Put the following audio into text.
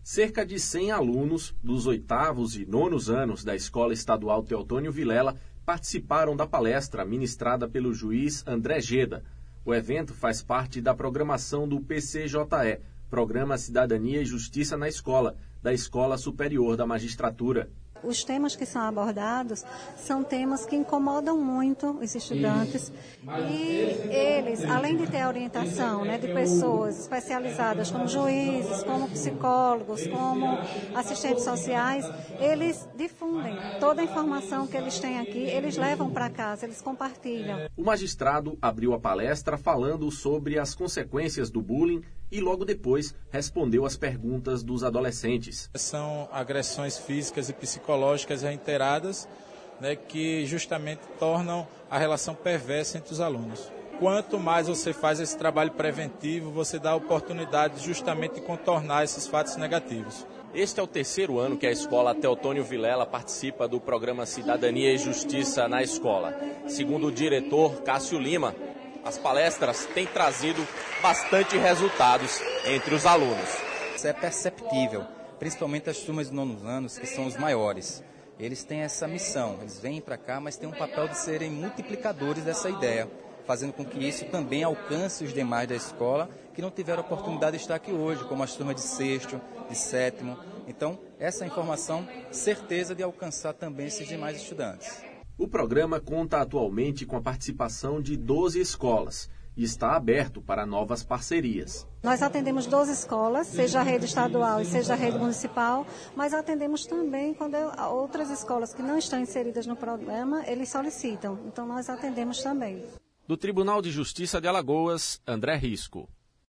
Cerca de 100 alunos dos 8º e 9º anos da Escola Estadual Teotônio Vilela participaram da palestra ministrada pelo juiz André Geda. O evento faz parte da programação do PCJE, Programa Cidadania e Justiça na Escola, da Escola Superior da Magistratura. Os temas que são abordados são temas que incomodam muito os estudantes e eles, além de ter a orientação, de pessoas especializadas como juízes, como psicólogos, como assistentes sociais, eles difundem toda a informação que eles têm aqui, eles levam para casa, eles compartilham. O magistrado abriu a palestra falando sobre as consequências do bullying e logo depois respondeu às perguntas dos adolescentes. São agressões físicas e psicológicas reiteradas, que justamente tornam a relação perversa entre os alunos. Quanto mais você faz esse trabalho preventivo, você dá a oportunidade justamente de contornar esses fatos negativos. Este é o 3º ano que a Escola Teotônio Vilela participa do programa Cidadania e Justiça na Escola. Segundo o diretor Cássio Lima, as palestras têm trazido bastante resultados entre os alunos. Isso é perceptível, principalmente as turmas de 9º anos, que são os maiores. Eles têm essa missão, eles vêm para cá, mas têm um papel de serem multiplicadores dessa ideia, fazendo com que isso também alcance os demais da escola que não tiveram oportunidade de estar aqui hoje, como as turmas de 6º, de 7º. Então, essa informação, certeza de alcançar também esses demais estudantes. O programa conta atualmente com a participação de 12 escolas e está aberto para novas parcerias. Nós atendemos 12 escolas, seja a rede estadual e seja a rede municipal, mas atendemos também quando outras escolas que não estão inseridas no programa, eles solicitam. Então nós atendemos também. Do Tribunal de Justiça de Alagoas, André Risco.